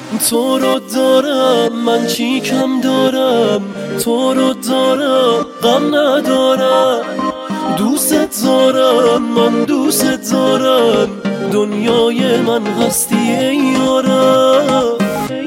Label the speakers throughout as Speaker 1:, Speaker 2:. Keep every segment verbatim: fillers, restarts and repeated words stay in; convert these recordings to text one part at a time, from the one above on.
Speaker 1: تو رو دارم، من چی کم دارم؟ تو رو دارم، غم ندارم. دوست دارم، من دوست دارم. دنیای من هستی ای یارم.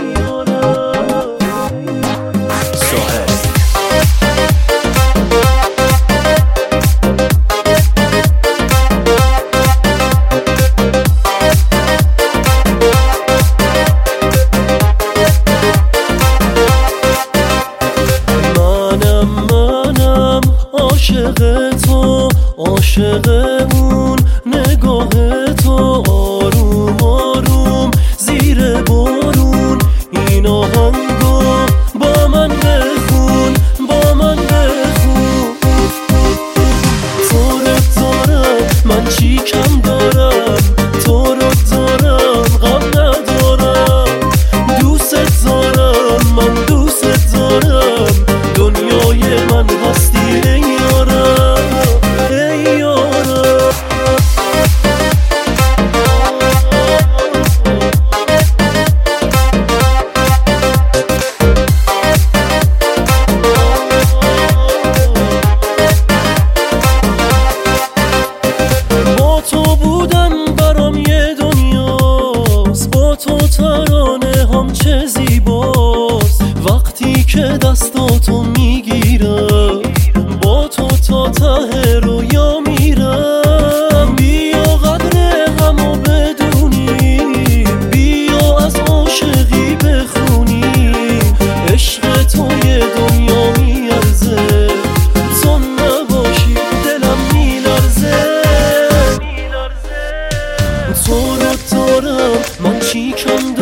Speaker 1: عاشق تو، عاشق اون نگاه تو، آروم آروم زیر بارون این آهنگو با من بخون، با من بخون. تو رو دارم، من چی کم دارم؟ تو رو دارم، غم ندارم. دوست دارم، من دوست دارم. دنیای من هستی ای ترانه هم چه زیباست وقتی که دستاتو میگیرم، با تو تا ته رویا میرم. بیا قدر همو بدونی، بیا از عاشقی بخونی. عشق تو یه دنیا میارزه، تو نباشی دلم میلرزه. تو رو دارم، من چی کم